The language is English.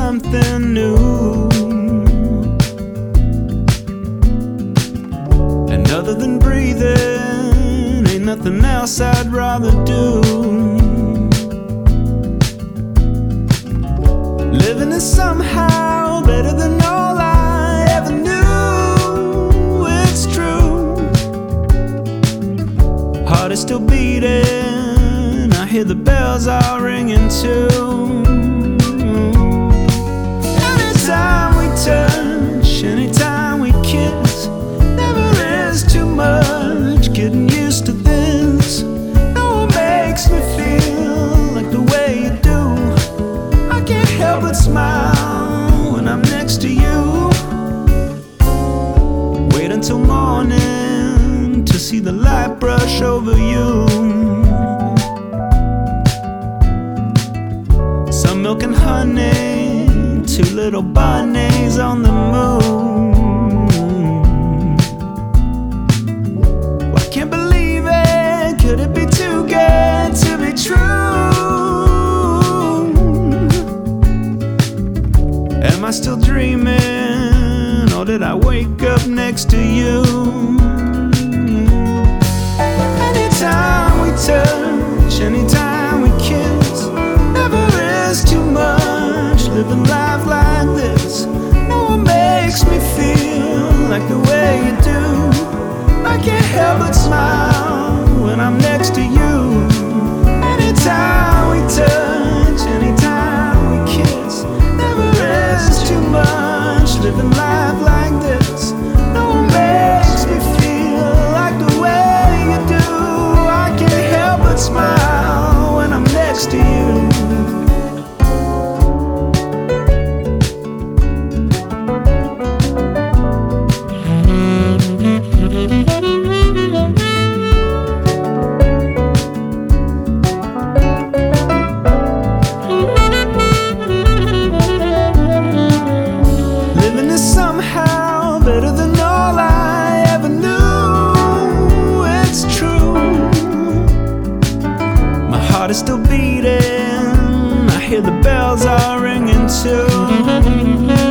something new. And other than breathing, ain't nothing else I'd rather do. Living is somehow better than all I ever knew. It's true. Heart is still beating, I hear the bells are ringing too. Anytime we touch, anytime we kiss, never is too much, getting used to this. No one makes me feel like the way you do. I can't help but smile when I'm next to you. Wait until morning to see the light brush over you. Some milk and honey, two little bunnies on the moon. Well, I can't believe it, could it be too good to be true? Am I still dreaming, or did I wake up next to you? Anytime we touch, anytime we kiss, never is too much, living life like this. No one makes me feel like the way you do. I can't help but smile when I'm next to you. Anytime we touch, anytime we kiss, never is too much, living life like this. No one makes me feel like the way you do. I can't help but smile when I'm next to you. Living is somehow better than all I ever knew. It's true. My heart is still beating, I hear the bells are ringing too.